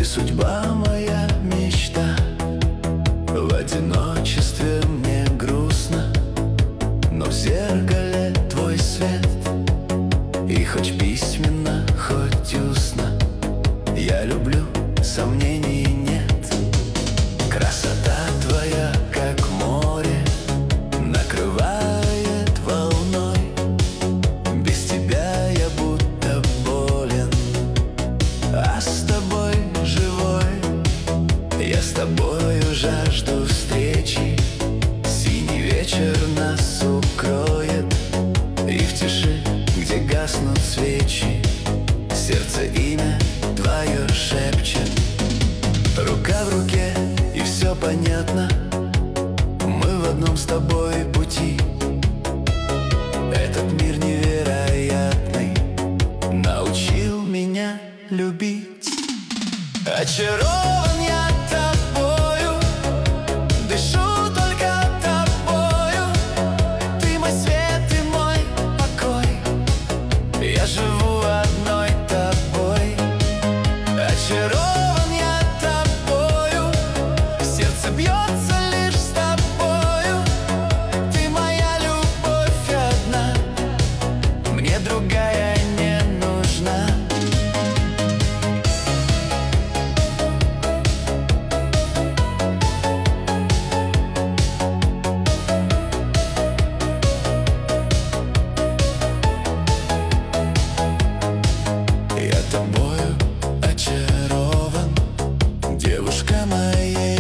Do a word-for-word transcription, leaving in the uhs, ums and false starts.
судьба, моя мечта. В одиночестве мне грустно, но в зеркале твой свет. И хоть письменно, хоть устно, я люблю, сомнений нет. Красота твоя, как море, накрывает волной. Без тебя я будто болен, а с тобой живой. Я с тобою жажду встречи. Синий вечер нас укроет, и в тиши, где гаснут свечи, сердце имя твое шепчет. Рука в руке, и все понятно, мы в одном с тобой пути. Этот мир невероятный научил меня любить. Очарован я тобою, дышу только тобою. Ты мой свет и мой покой, я живу одной тобой. Очарован я тобою, сердце бьется лишь с тобою. Ты моя любовь одна, мне другая не нужна. Я тобою очарован, девушка моей